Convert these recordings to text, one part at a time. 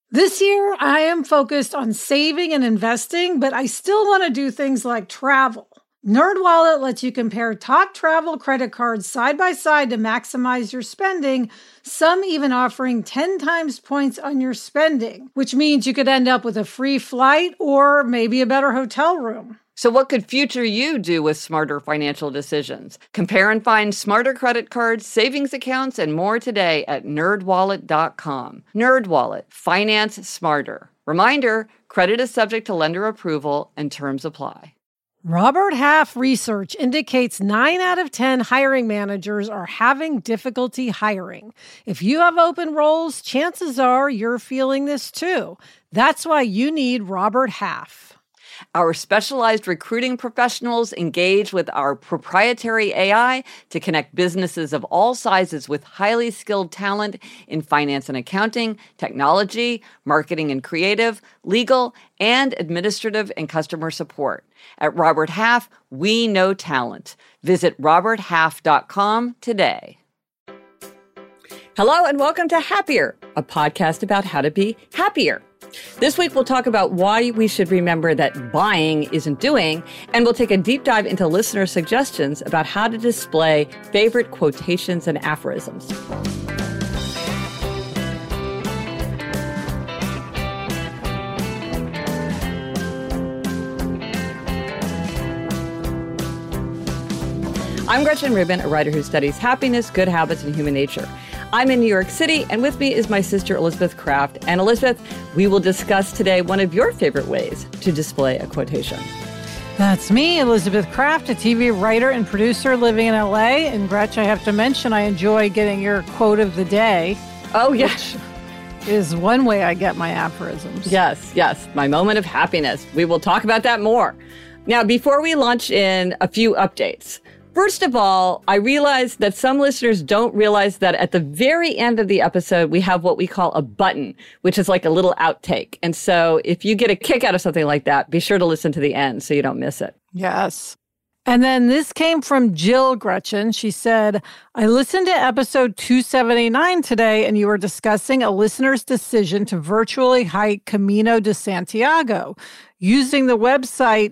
This year, I am focused on saving and investing, but I still want to do things like travel. NerdWallet lets you compare top travel credit cards side by side to maximize your spending, some even offering 10 times points on your spending, which means you could end up with a free flight or maybe a better hotel room. So what could future you do with smarter financial decisions? Compare and find smarter credit cards, savings accounts, and more today at nerdwallet.com. NerdWallet, finance smarter. Reminder, credit is subject to lender approval and terms apply. Robert Half research indicates 9 out of 10 hiring managers are having difficulty hiring. If you have open roles, chances are you're feeling this too. That's why you need Robert Half. Our specialized recruiting professionals engage with our proprietary AI to connect businesses of all sizes with highly skilled talent in finance and accounting, technology, marketing and creative, legal, and administrative and customer support. At Robert Half, we know talent. Visit roberthalf.com today. Hello and welcome to Happier, a podcast about how to be happier. This week, we'll talk about why we should remember that buying isn't doing, and we'll take a deep dive into listener suggestions about how to display favorite quotations and aphorisms. I'm Gretchen Rubin, a writer who studies happiness, good habits, and human nature. I'm in New York City, and with me is my sister, Elizabeth Craft. And Elizabeth, we will discuss today one of your favorite ways to display a quotation. That's me, Elizabeth Craft, a TV writer and producer living in LA. And Gretch, I have to mention, I enjoy getting your quote of the day. Oh, yes. Is one way I get my aphorisms. Yes, my moment of happiness. We will talk about that more. Now, before we launch in, a few updates. First of all, I realized that some listeners don't realize that at the very end of the episode, we have what we call a button, which is like a little outtake. And so if you get a kick out of something like that, be sure to listen to the end so you don't miss it. Yes. And then this came from Jill Gretchen. She said, I listened to episode 279 today, and you were discussing a listener's decision to virtually hike Camino de Santiago. Using the website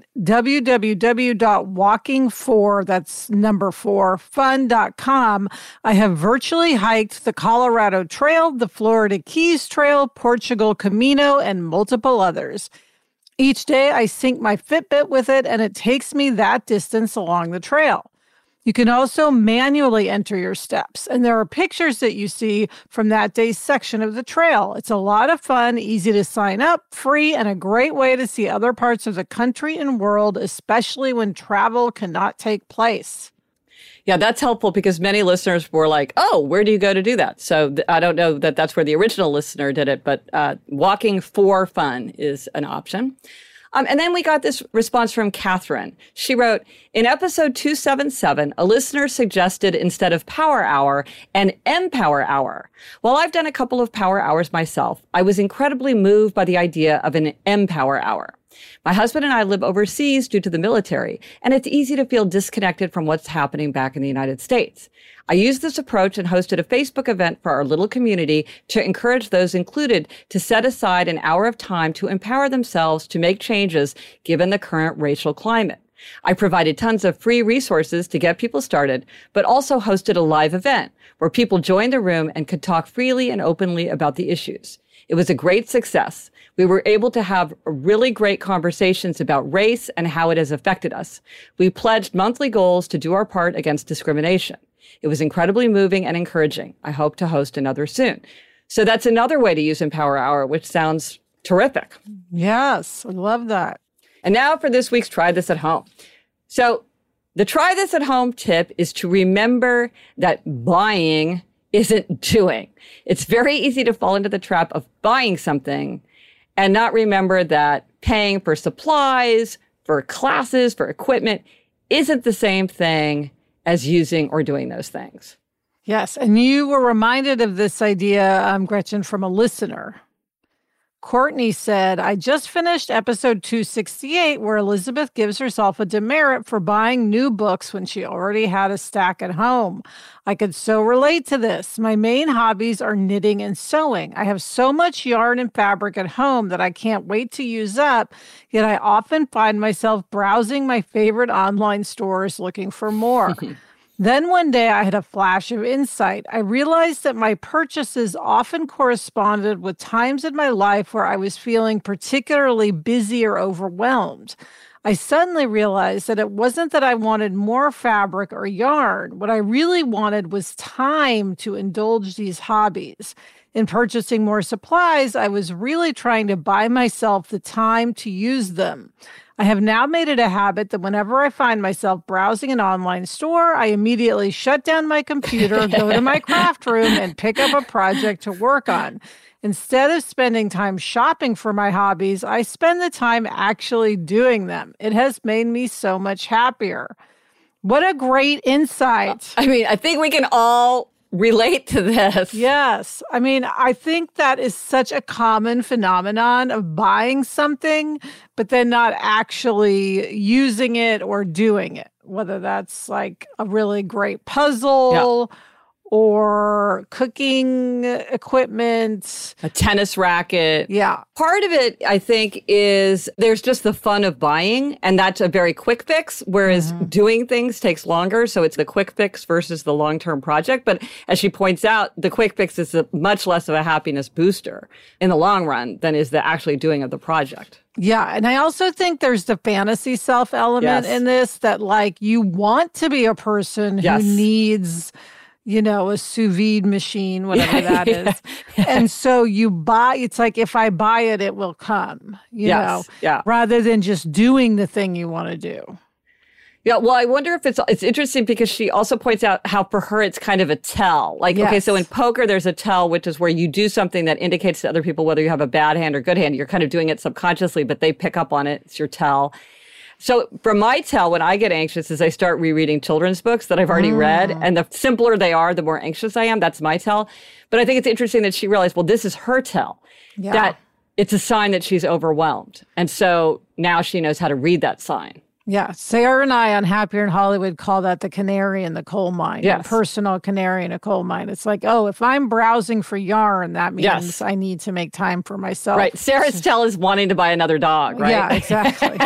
www.walking4, that's number 4, fun.com, I have virtually hiked the Colorado Trail, the Florida Keys Trail, Portugal Camino, and multiple others. Each day I sync my Fitbit with it, and it takes me that distance along the trail. You can also manually enter your steps, and there are pictures that you see from that day's section of the trail. It's a lot of fun, easy to sign up, free, and a great way to see other parts of the country and world, especially when travel cannot take place. Yeah, that's helpful because many listeners were like, oh, where do you go to do that? So I don't know that that's where the original listener did it, but walking for fun is an option. And then we got this response from Catherine. She wrote, in episode 277, a listener suggested instead of power hour, an empower hour. While I've done a couple of power hours myself, I was incredibly moved by the idea of an empower hour. My husband and I live overseas due to the military, and it's easy to feel disconnected from what's happening back in the United States. I used this approach and hosted a Facebook event for our little community to encourage those included to set aside an hour of time to empower themselves to make changes given the current racial climate. I provided tons of free resources to get people started, but also hosted a live event where people joined the room and could talk freely and openly about the issues. It was a great success. We were able to have really great conversations about race and how it has affected us. We pledged monthly goals to do our part against discrimination. It was incredibly moving and encouraging. I hope to host another soon. So that's another way to use Empower Hour, which sounds terrific. Yes, I love that. And now for this week's Try This at Home. So the Try This at Home tip is to remember that buying isn't doing. It's very easy to fall into the trap of buying something and not remember that paying for supplies, for classes, for equipment isn't the same thing as using or doing those things. Yes, and you were reminded of this idea, Gretchen, from a listener. Courtney said, I just finished episode 268 where Elizabeth gives herself a demerit for buying new books when she already had a stack at home. I could so relate to this. My main hobbies are knitting and sewing. I have so much yarn and fabric at home that I can't wait to use up, yet I often find myself browsing my favorite online stores looking for more. Then one day I had a flash of insight. I realized that my purchases often corresponded with times in my life where I was feeling particularly busy or overwhelmed. I suddenly realized that it wasn't that I wanted more fabric or yarn. What I really wanted was time to indulge these hobbies. In purchasing more supplies, I was really trying to buy myself the time to use them. I have now made it a habit that whenever I find myself browsing an online store, I immediately shut down my computer, go to my craft room, and pick up a project to work on. Instead of spending time shopping for my hobbies, I spend the time actually doing them. It has made me so much happier. What a great insight. I mean, I think we can all relate to this. Yes. I mean, I think that is such a common phenomenon of buying something, but then not actually using it or doing it, whether that's like a really great puzzle or cooking equipment, a tennis racket. Yeah. Part of it, I think, is there's just the fun of buying, and that's a very quick fix, whereas doing things takes longer. So it's the quick fix versus the long-term project. But as she points out, the quick fix is much less of a happiness booster in the long run than is the actually doing of the project. Yeah. And I also think there's the fantasy self element in this, that like you want to be a person who needs, you know, a sous vide machine, whatever that is. And so you buy, it's like, if I buy it, it will come, you know, rather than just doing the thing you want to do. Yeah, well, I wonder if it's interesting because she also points out how for her it's kind of a tell. Like, okay, so in poker, there's a tell, which is where you do something that indicates to other people whether you have a bad hand or good hand. You're kind of doing it subconsciously, but they pick up on it. It's your tell. So for my tell, when I get anxious, is I start rereading children's books that I've already read. And the simpler they are, the more anxious I am. That's my tell. But I think it's interesting that she realized, well, this is her tell. Yeah. That it's a sign that she's overwhelmed. And so now she knows how to read that sign. Yeah. Sarah and I on Happier in Hollywood call that the canary in the coal mine. Yes. A personal canary in a coal mine. It's like, oh, if I'm browsing for yarn, that means I need to make time for myself. Right. Sarah's tell is wanting to buy another dog, right? Yeah, exactly.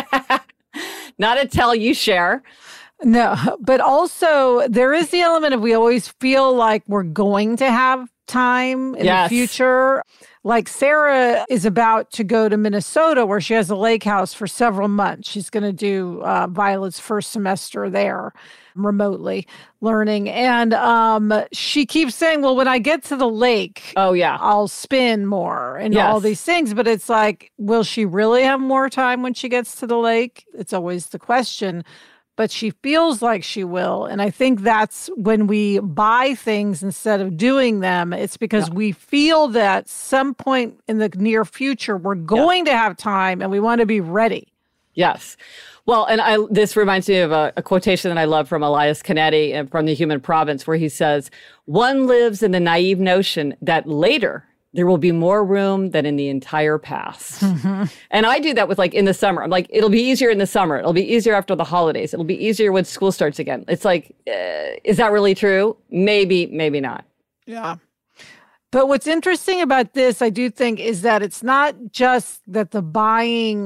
Not a tell you share. No, but also there is the element of we always feel like we're going to have time in the future. Like Sarah is about to go to Minnesota where she has a lake house for several months. She's going to do Violet's first semester there remotely learning. And she keeps saying, well, when I get to the lake, I'll spin more and all these things. But it's like, will she really have more time when she gets to the lake? It's always the question. But she feels like she will. And I think that's when we buy things instead of doing them. It's because we feel that some point in the near future, we're going to have time and we want to be ready. Yes. Well, and this reminds me of a quotation that I love from Elias Canetti from The Human Province, where he says, one lives in the naive notion that later there will be more room than in the entire past. And I do that with like in the summer. I'm like, it'll be easier in the summer. It'll be easier after the holidays. It'll be easier when school starts again. It's like, is that really true? Maybe, maybe not. Yeah. But what's interesting about this, I do think, is that it's not just that the buying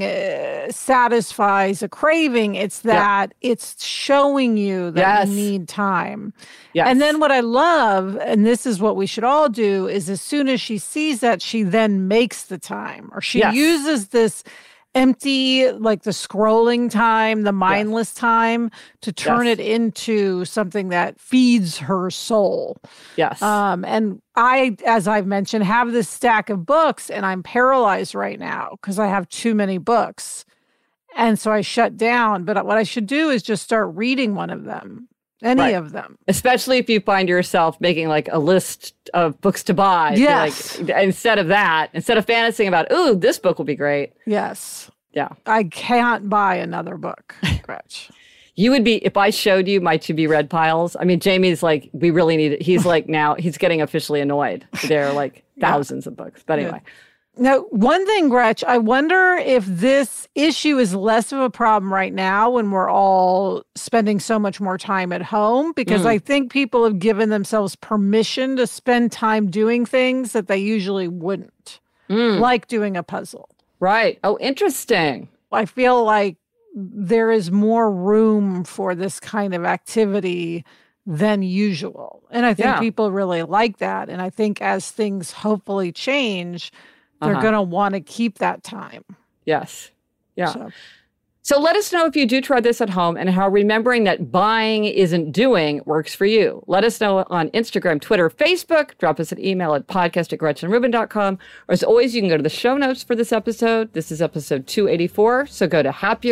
satisfies a craving. It's that it's showing you that you need time. Yes. And then what I love, and this is what we should all do, is as soon as she sees that, she then makes the time. Or she uses this empty, like the scrolling time, the mindless time, to turn it into something that feeds her soul. Yes. And I, as I've mentioned, have this stack of books and I'm paralyzed right now because I have too many books. And so I shut down. But what I should do is just start reading one of them. Any of them. Especially if you find yourself making like a list of books to buy. Yes. Like, instead of fantasizing about, ooh, this book will be great. Yes. Yeah. I can't buy another book, Gretch. You would be, if I showed you my to-be-read piles, I mean, Jamie's like, we really need it. He's like now, he's getting officially annoyed. There are like thousands of books. But anyway. Now, one thing, Gretch, I wonder if this issue is less of a problem right now when we're all spending so much more time at home, because I think people have given themselves permission to spend time doing things that they usually wouldn't, like doing a puzzle. Right. Oh, interesting. I feel like there is more room for this kind of activity than usual. And I think people really like that. And I think as things hopefully change, they're going to want to keep that time. Yes. Yeah. So let us know if you do try this at home and how remembering that buying isn't doing works for you. Let us know on Instagram, Twitter, Facebook. Drop us an email at podcast@gretchenrubin.com. Or as always, you can go to the show notes for this episode. This is episode 284. So go to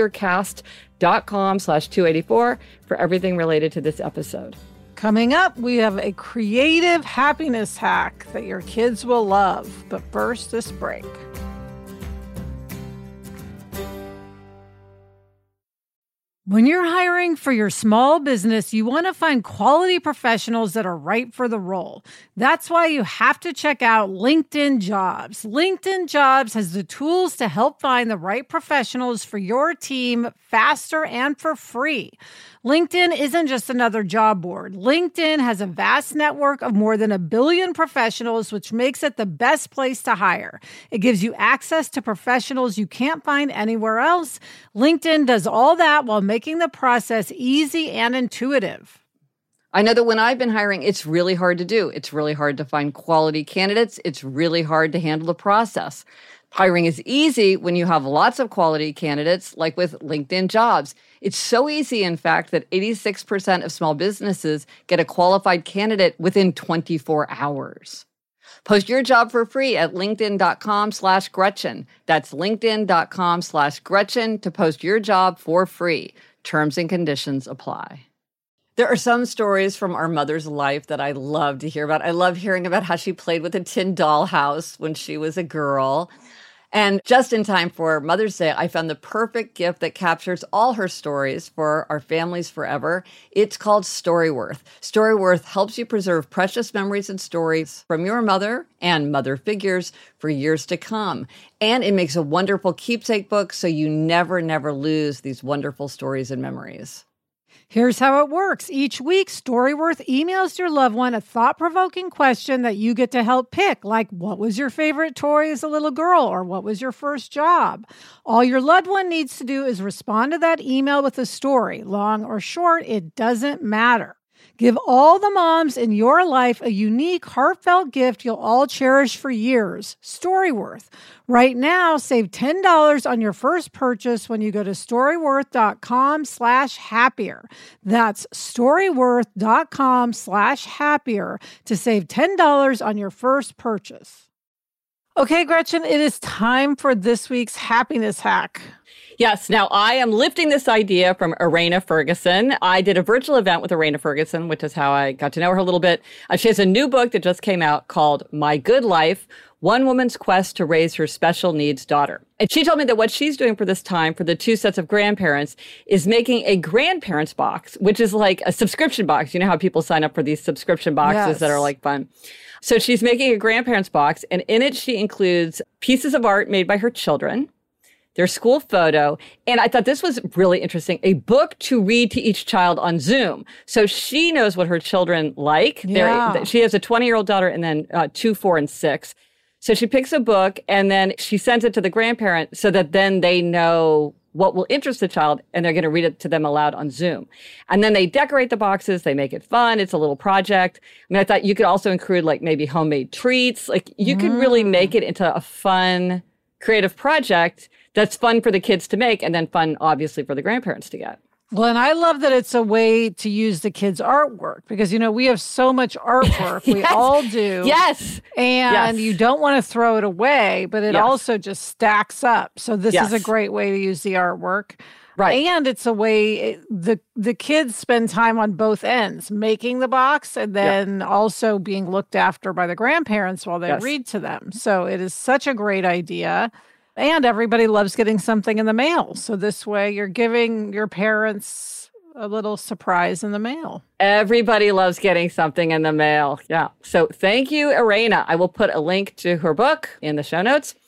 happiercast.com/284 for everything related to this episode. Coming up, we have a creative happiness hack that your kids will love. But first, this break. When you're hiring for your small business, you want to find quality professionals that are right for the role. That's why you have to check out LinkedIn Jobs. LinkedIn Jobs has the tools to help find the right professionals for your team faster and for free. LinkedIn isn't just another job board. LinkedIn has a vast network of more than 1 billion professionals, which makes it the best place to hire. It gives you access to professionals you can't find anywhere else. LinkedIn does all that while making the process easy and intuitive. I know that when I've been hiring, it's really hard to do. It's really hard to find quality candidates. It's really hard to handle the process. Hiring is easy when you have lots of quality candidates, like with LinkedIn Jobs. It's so easy, in fact, that 86% of small businesses get a qualified candidate within 24 hours. Post your job for free at linkedin.com/Gretchen. That's linkedin.com/Gretchen to post your job for free. Terms and conditions apply. There are some stories from our mother's life that I love to hear about. I love hearing about how she played with a tin dollhouse when she was a girl. And just in time for Mother's Day, I found the perfect gift that captures all her stories for our families forever. It's called Storyworth. Storyworth helps you preserve precious memories and stories from your mother and mother figures for years to come. And it makes a wonderful keepsake book so you never lose these wonderful stories and memories. Here's how it works. Each week, Storyworth emails your loved one a thought-provoking question that you get to help pick, like what was your favorite toy as a little girl, or what was your first job? All your loved one needs to do is respond to that email with a story. Long or short, it doesn't matter. Give all the moms in your life a unique, heartfelt gift you'll all cherish for years. Storyworth. Right now, save $10 on your first purchase when you go to storyworth.com/happier. That's storyworth.com/happier to save $10 on your first purchase. Okay, Gretchen, it is time for this week's happiness hack. Yes. Now, I am lifting this idea from Irena Ferguson. I did a virtual event with Irena Ferguson, which is how I got to know her a little bit. She has a new book that just came out called My Good Life, One Woman's Quest to Raise Her Special Needs Daughter. And she told me that what she's doing for this time for the two sets of grandparents is making a grandparents box, which is like a subscription box. You know how people sign up for these subscription boxes that are like fun. So she's making a grandparents box, and in it she includes pieces of art made by her children, their school photo, and I thought this was really interesting, a book to read to each child on Zoom. So she knows what her children like. Yeah. She has a 20-year-old daughter and then 2, 4, and 6. So she picks a book and then she sends it to the grandparent so that then they know what will interest the child and they're going to read it to them aloud on Zoom. And then they decorate the boxes. They make it fun. It's a little project. I mean, I thought you could also include like maybe homemade treats. Like you could really make it into a fun, creative project that's fun for the kids to make and then fun, obviously, for the grandparents to get. Well, and I love that it's a way to use the kids' artwork because, you know, we have so much artwork. Yes. We all do. Yes. And you don't want to throw it away, but it also just stacks up. So this is a great way to use the artwork. Right. And it's a way the kids spend time on both ends, making the box and then also being looked after by the grandparents while they read to them. So it is such a great idea. And everybody loves getting something in the mail. So this way you're giving your parents a little surprise in the mail. Everybody loves getting something in the mail. Yeah. So thank you, Irena. I will put a link to her book in the show notes.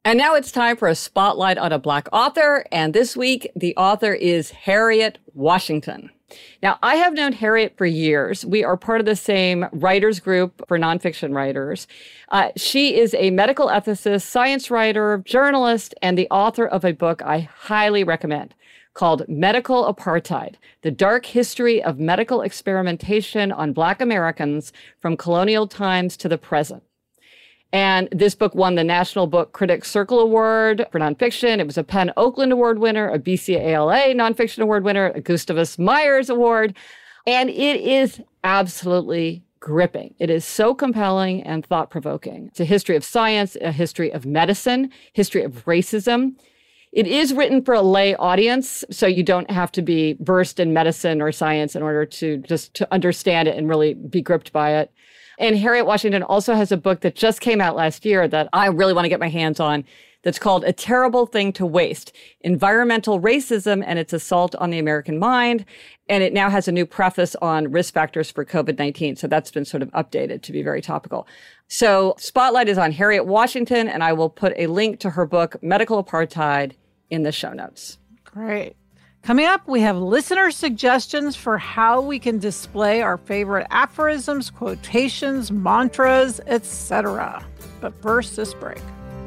And now it's time for a spotlight on a Black author. And this week, the author is Harriet Washington. Now, I have known Harriet for years. We are part of the same writers group for nonfiction writers. She is a medical ethicist, science writer, journalist, and the author of a book I highly recommend called Medical Apartheid, The Dark History of Medical Experimentation on Black Americans from Colonial Times to the Present. And this book won the National Book Critics Circle Award for nonfiction. It was a PEN Oakland Award winner, a BCALA Nonfiction Award winner, a Gustavus Myers Award. And it is absolutely gripping. It is so compelling and thought-provoking. It's a history of science, a history of medicine, history of racism. It is written for a lay audience, so you don't have to be versed in medicine or science in order to understand it and really be gripped by it. And Harriet Washington also has a book that just came out last year that I really want to get my hands on that's called A Terrible Thing to Waste, Environmental Racism and Its Assault on the American Mind. And it now has a new preface on risk factors for COVID-19. So that's been sort of updated to be very topical. So Spotlight is on Harriet Washington, and I will put a link to her book, Medical Apartheid, in the show notes. Great. Coming up, we have listener suggestions for how we can display our favorite aphorisms, quotations, mantras, etc. But first, this break.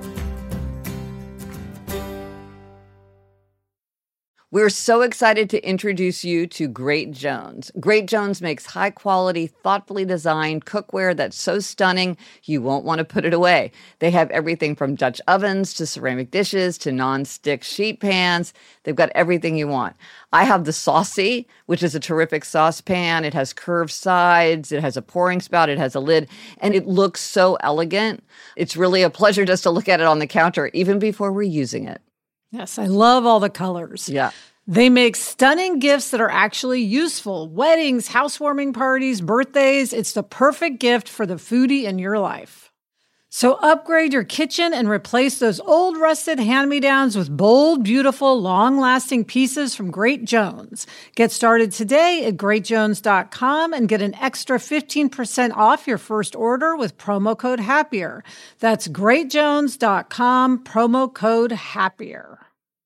We're so excited to introduce you to Great Jones. Great Jones makes high-quality, thoughtfully designed cookware that's so stunning you won't want to put it away. They have everything from Dutch ovens to ceramic dishes to non-stick sheet pans. They've got everything you want. I have the Saucy, which is a terrific saucepan. It has curved sides. It has a pouring spout. It has a lid. And it looks so elegant. It's really a pleasure just to look at it on the counter, even before we're using it. Yes, I love all the colors. Yeah. They make stunning gifts that are actually useful. Weddings, housewarming parties, birthdays. It's the perfect gift for the foodie in your life. So upgrade your kitchen and replace those old rusted hand-me-downs with bold, beautiful, long-lasting pieces from Great Jones. Get started today at greatjones.com and get an extra 15% off your first order with promo code HAPPIER. That's greatjones.com, promo code HAPPIER.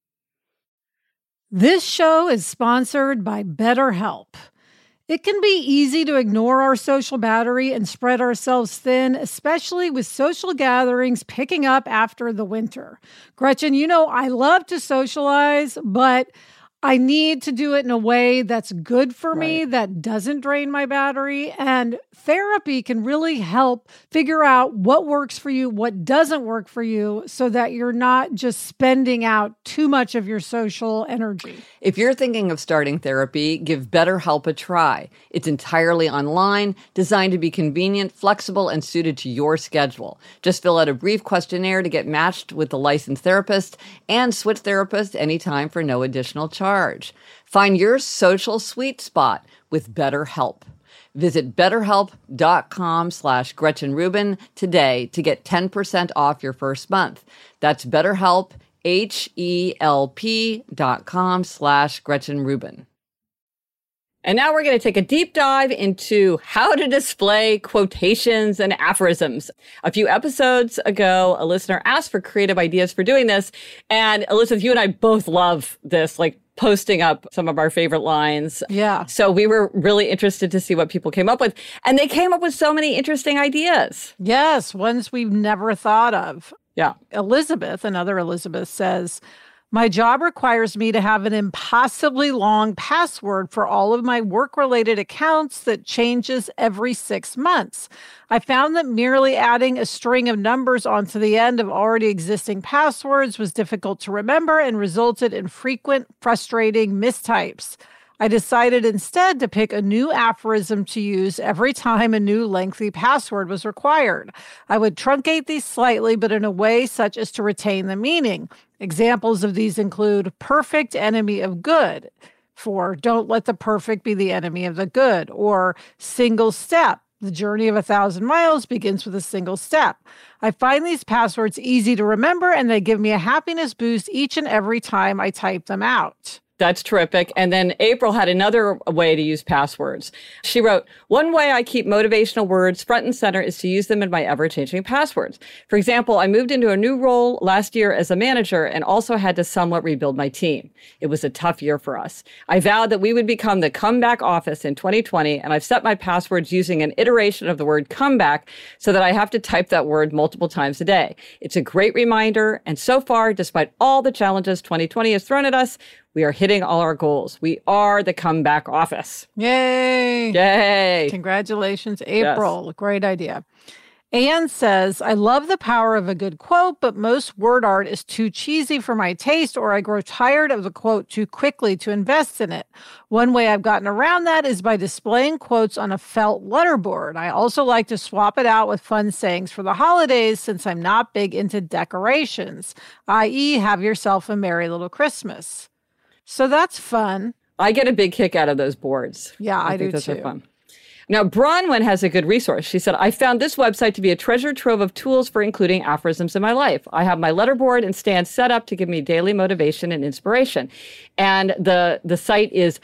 This show is sponsored by BetterHelp. It can be easy to ignore our social battery and spread ourselves thin, especially with social gatherings picking up after the winter. Gretchen, you know I love to socialize, but I need to do it in a way that's good for me, that doesn't drain my battery. And therapy can really help figure out what works for you, what doesn't work for you, so that you're not just spending out too much of your social energy. If you're thinking of starting therapy, give BetterHelp a try. It's entirely online, designed to be convenient, flexible, and suited to your schedule. Just fill out a brief questionnaire to get matched with the licensed therapist and switch therapists anytime for no additional charge. Find your social sweet spot with BetterHelp. Visit betterhelp.com/Gretchen Rubin today to get 10% off your first month. That's BetterHelp, HELP.com/Gretchen Rubin. And now we're going to take a deep dive into how to display quotations and aphorisms. A few episodes ago, a listener asked for creative ideas for doing this. And Elizabeth, you and I both love this, like posting up some of our favorite lines. Yeah. So we were really interested to see what people came up with. And they came up with so many interesting ideas. Yes, ones we've never thought of. Yeah. Elizabeth, another Elizabeth, says, my job requires me to have an impossibly long password for all of my work-related accounts that changes every 6 months. I found that merely adding a string of numbers onto the end of already existing passwords was difficult to remember and resulted in frequent, frustrating mistypes. I decided instead to pick a new aphorism to use every time a new lengthy password was required. I would truncate these slightly, but in a way such as to retain the meaning. Examples of these include perfect enemy of good, for don't let the perfect be the enemy of the good, or single step. The journey of 1,000 miles begins with a single step. I find these passwords easy to remember, and they give me a happiness boost each and every time I type them out. That's terrific. And then April had another way to use passwords. She wrote, one way I keep motivational words front and center is to use them in my ever-changing passwords. For example, I moved into a new role last year as a manager and also had to somewhat rebuild my team. It was a tough year for us. I vowed that we would become the comeback office in 2020, and I've set my passwords using an iteration of the word comeback so that I have to type that word multiple times a day. It's a great reminder, and so far, despite all the challenges 2020 has thrown at us, we are hitting all our goals. We are the comeback office. Yay. Yay. Congratulations, April. Yes. Great idea. Anne says, I love the power of a good quote, but most word art is too cheesy for my taste, or I grow tired of the quote too quickly to invest in it. One way I've gotten around that is by displaying quotes on a felt letterboard. I also like to swap it out with fun sayings for the holidays since I'm not big into decorations, i.e. have yourself a merry little Christmas. So that's fun. I get a big kick out of those boards. Yeah, I do those too. Are fun. Now, Bronwyn has a good resource. She said, I found this website to be a treasure trove of tools for including aphorisms in my life. I have my letterboard and stand set up to give me daily motivation and inspiration. And the site is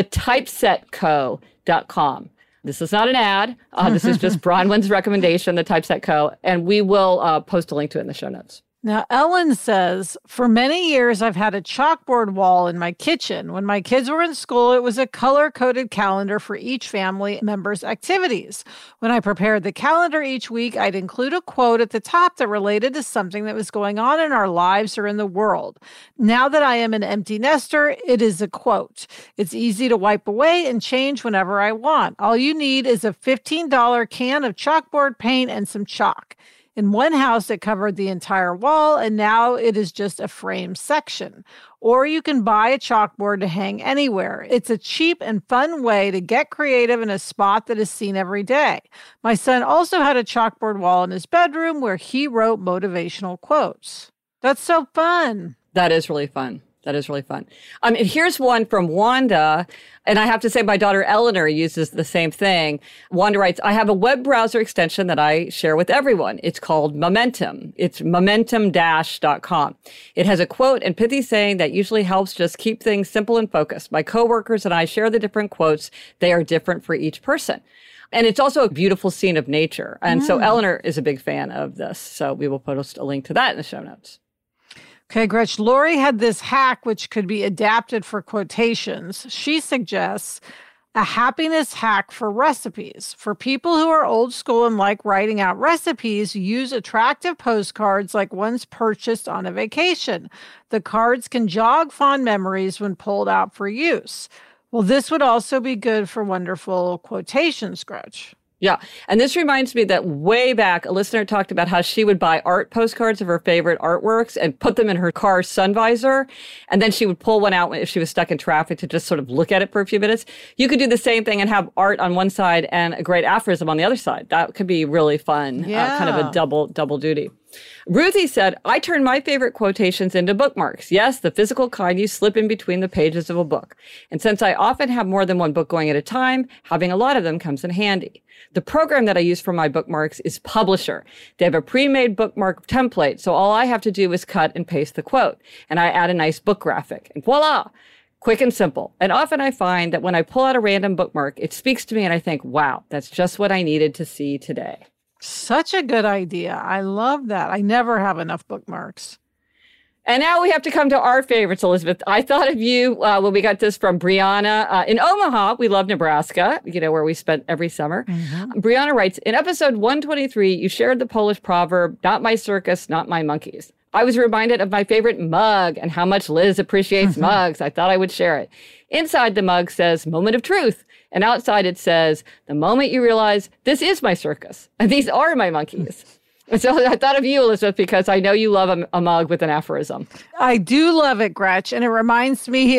thetypesetco.com. This is not an ad. This is just Bronwyn's recommendation, The Typeset Co. And we will post a link to it in the show notes. Now, Ellen says, for many years, I've had a chalkboard wall in my kitchen. When my kids were in school, it was a color-coded calendar for each family member's activities. When I prepared the calendar each week, I'd include a quote at the top that related to something that was going on in our lives or in the world. Now that I am an empty nester, it is a quote. It's easy to wipe away and change whenever I want. All you need is a $15 can of chalkboard paint and some chalk. In one house, it covered the entire wall, and now it is just a frame section. Or you can buy a chalkboard to hang anywhere. It's a cheap and fun way to get creative in a spot that is seen every day. My son also had a chalkboard wall in his bedroom where he wrote motivational quotes. That's so fun. That is really fun. That is really fun. And here's one from Wanda. And I have to say my daughter Eleanor uses the same thing. Wanda writes, I have a web browser extension that I share with everyone. It's called Momentum. It's momentum-.com. It has a quote and pithy saying that usually helps just keep things simple and focused. My coworkers and I share the different quotes. They are different for each person. And it's also a beautiful scene of nature. And so Eleanor is a big fan of this. So we will post a link to that in the show notes. Okay, Gretch, Lori had this hack which could be adapted for quotations. She suggests a happiness hack for recipes. For people who are old school and like writing out recipes, use attractive postcards like ones purchased on a vacation. The cards can jog fond memories when pulled out for use. Well, this would also be good for wonderful quotations, Gretch. Yeah. And this reminds me that way back, a listener talked about how she would buy art postcards of her favorite artworks and put them in her car's sun visor. And then she would pull one out if she was stuck in traffic to just sort of look at it for a few minutes. You could do the same thing and have art on one side and a great aphorism on the other side. That could be really fun. Yeah. Kind of a double duty. Ruthie said, I turn my favorite quotations into bookmarks. Yes, the physical kind you slip in between the pages of a book. And since I often have more than one book going at a time, having a lot of them comes in handy. The program that I use for my bookmarks is Publisher. They have a pre-made bookmark template, so all I have to do is cut and paste the quote. And I add a nice book graphic. And voila! Quick and simple. And often I find that when I pull out a random bookmark, it speaks to me and I think, wow, that's just what I needed to see today. Such a good idea. I love that. I never have enough bookmarks. And now we have to come to our favorites, Elizabeth. I thought of you when we got this from Brianna. In Omaha, we love Nebraska, where we spent every summer. Mm-hmm. Brianna writes, in episode 123, you shared the Polish proverb, not my circus, not my monkeys. I was reminded of my favorite mug and how much Liz appreciates mugs. I thought I would share it. Inside the mug says, moment of truth. And outside it says, the moment you realize this is my circus and these are my monkeys. And so I thought of you, Elizabeth, because I know you love a mug with an aphorism. I do love it, Gretch. And it reminds me,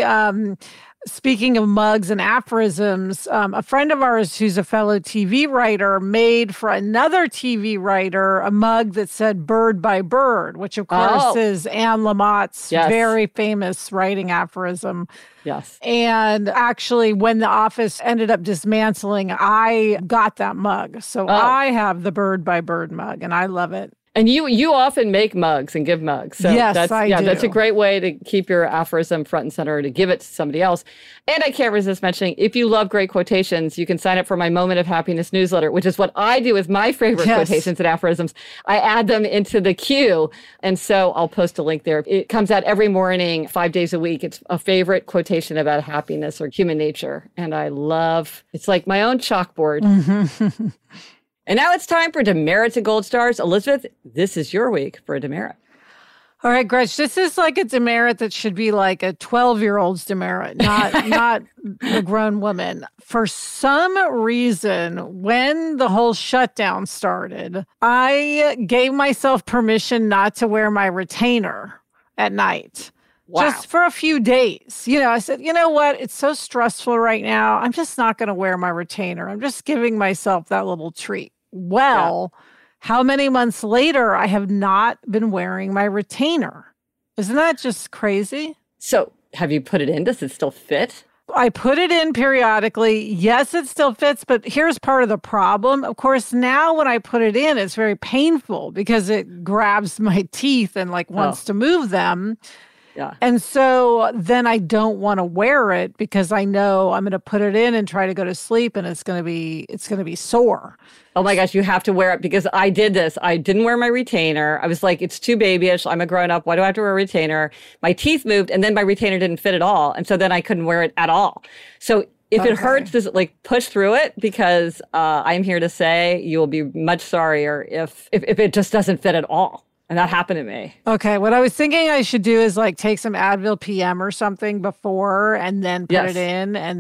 speaking of mugs and aphorisms, a friend of ours who's a fellow TV writer made for another TV writer a mug that said bird by bird, which of course is Anne Lamott's very famous writing aphorism. Yes. And actually, when The Office ended up dismantling, I got that mug. So I have the bird by bird mug and I love it. And you often make mugs and give mugs. So yes, that's I do. That's a great way to keep your aphorism front and center, to give it to somebody else. And I can't resist mentioning, if you love great quotations, you can sign up for my Moment of Happiness newsletter, which is what I do with my favorite quotations and aphorisms. I add them into the queue. And so I'll post a link there. It comes out every morning, 5 days a week. It's a favorite quotation about happiness or human nature. And it's like my own chalkboard. Mm-hmm. And now it's time for demerits and gold stars. Elizabeth, this is your week for a demerit. All right, Gretch, this is like a demerit that should be like a 12-year-old's demerit, not a grown woman. For some reason, when the whole shutdown started, I gave myself permission not to wear my retainer at night. Wow. Just for a few days. I said, you know what? It's so stressful right now. I'm just not going to wear my retainer. I'm just giving myself that little treat. Well, how many months later, I have not been wearing my retainer. Isn't that just crazy? So have you put it in? Does it still fit? I put it in periodically. Yes, it still fits, but here's part of the problem. Of course, now when I put it in, it's very painful because it grabs my teeth and wants to move them. Yeah. And so then I don't want to wear it because I know I'm going to put it in and try to go to sleep and it's going to be sore. Oh my gosh, you have to wear it because I did this. I didn't wear my retainer. I was like, it's too babyish. I'm a grown up. Why do I have to wear a retainer? My teeth moved and then my retainer didn't fit at all. And so then I couldn't wear it at all. So if it hurts, does it push through it? Because I'm here to say you will be much sorrier if it just doesn't fit at all. And that happened to me. Okay. What I was thinking I should do is take some Advil PM or something before and then put it in and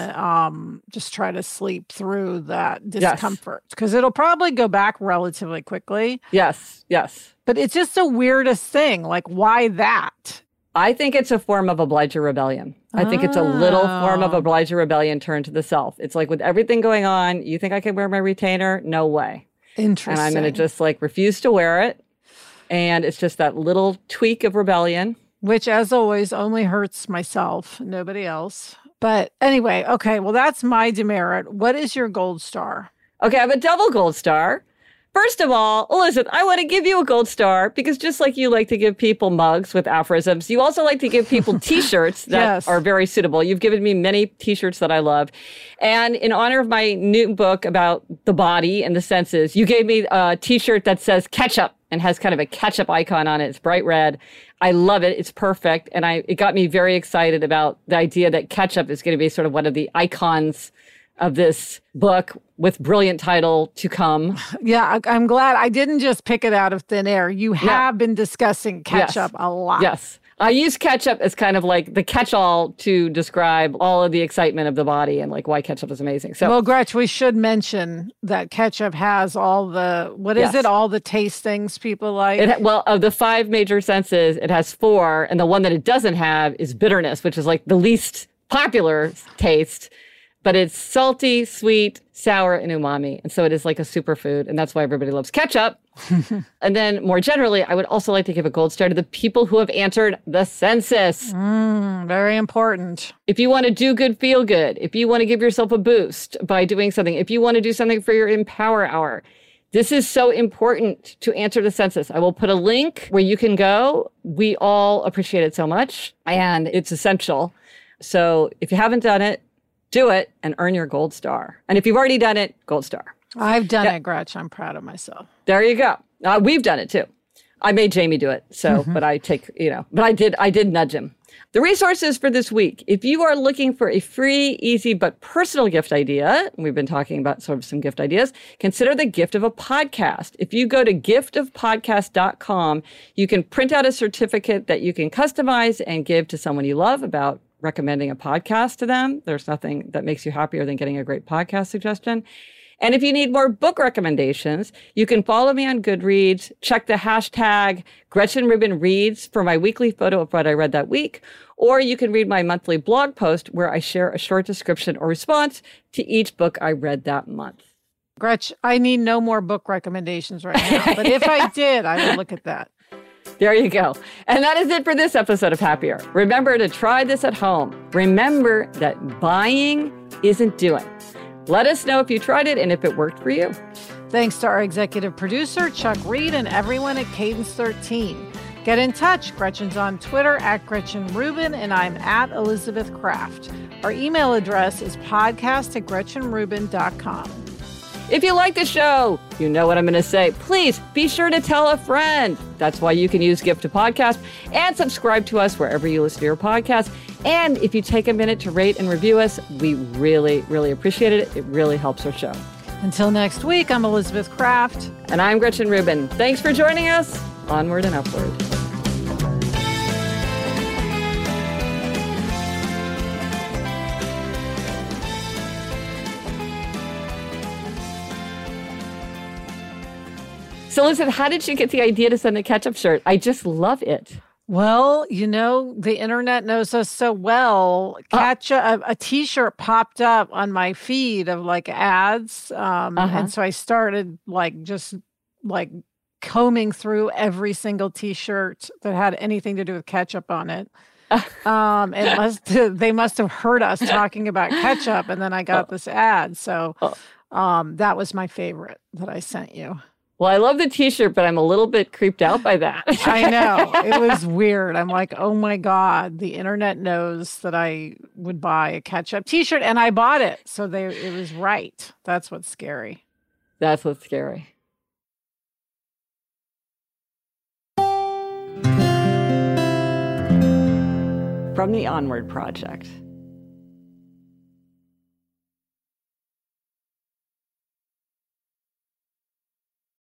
then just try to sleep through that discomfort because it'll probably go back relatively quickly. Yes. But it's just the weirdest thing. Why that? I think it's a form of obligor rebellion. I think it's a little form of obligor rebellion turned to the self. It's like with everything going on, you think I can wear my retainer? No way. Interesting. And I'm going to just refuse to wear it. And it's just that little tweak of rebellion. Which, as always, only hurts myself, nobody else. But anyway, okay, well, that's my demerit. What is your gold star? Okay, I have a double gold star. First of all, Elizabeth, I want to give you a gold star because just like you like to give people mugs with aphorisms, you also like to give people T-shirts that are very suitable. You've given me many T-shirts that I love. And in honor of my new book about the body and the senses, you gave me a T-shirt that says ketchup and has kind of a ketchup icon on it. It's bright red. I love it. It's perfect. And it got me very excited about the idea that ketchup is going to be sort of one of the icons of this book with brilliant title to come. Yeah, I'm glad I didn't just pick it out of thin air. You have been discussing ketchup a lot. Yes. I use ketchup as kind of the catch-all to describe all of the excitement of the body and why ketchup is amazing. So, well, Gretch, we should mention that ketchup has all the, all the taste things people like? Of the 5 major senses, it has 4. And the one that it doesn't have is bitterness, which is the least popular taste. But it's salty, sweet, sour, and umami. And so it is like a superfood. And that's why everybody loves ketchup. And then more generally, I would also like to give a gold star to the people who have answered the census. Very important. If you want to do good, feel good. If you want to give yourself a boost by doing something. If you want to do something for your Empower Hour. This is so important to answer the census. I will put a link where you can go. We all appreciate it so much. And it's essential. So if you haven't done it, do it and earn your gold star. And if you've already done it, gold star. I've done it, Gretch. I'm proud of myself. There you go. We've done it too. I made Jamie do it. So, but I did nudge him. The resources for this week. If you are looking for a free, easy, but personal gift idea, we've been talking about sort of some gift ideas, consider the gift of a podcast. If you go to giftofpodcast.com, you can print out a certificate that you can customize and give to someone you love about recommending a podcast to them. There's nothing that makes you happier than getting a great podcast suggestion. And if you need more book recommendations, you can follow me on Goodreads, check the hashtag Gretchen Rubin Reads for my weekly photo of what I read that week, or you can read my monthly blog post where I share a short description or response to each book I read that month. Gretch, I need no more book recommendations right now, but if I did, I would look at that. There you go. And that is it for this episode of Happier. Remember to try this at home. Remember that buying isn't doing. Let us know if you tried it and if it worked for you. Thanks to our executive producer, Chuck Reed, and everyone at Cadence 13. Get in touch. Gretchen's on Twitter at Gretchen Rubin, and I'm at Elizabeth Kraft. Our email address is podcast@GretchenRubin.com. If you like the show, you know what I'm going to say. Please be sure to tell a friend. That's why you can use Gift to Podcast and subscribe to us wherever you listen to your podcast. And if you take a minute to rate and review us, we really, really appreciate it. It really helps our show. Until next week, I'm Elizabeth Kraft. And I'm Gretchen Rubin. Thanks for joining us. Onward and upward. So listen, how did you get the idea to send a ketchup shirt? I just love it. Well, the internet knows us so well. A T-shirt popped up on my feed of ads. And so I started just combing through every single T-shirt that had anything to do with ketchup on it. They must have heard us talking about ketchup, and then I got this ad. So that was my favorite that I sent you. Well, I love the T-shirt, but I'm a little bit creeped out by that. I know. It was weird. I'm like, oh my God, the internet knows that I would buy a ketchup T-shirt, and I bought it. So it was right. That's what's scary. That's what's scary. From the Onward Project.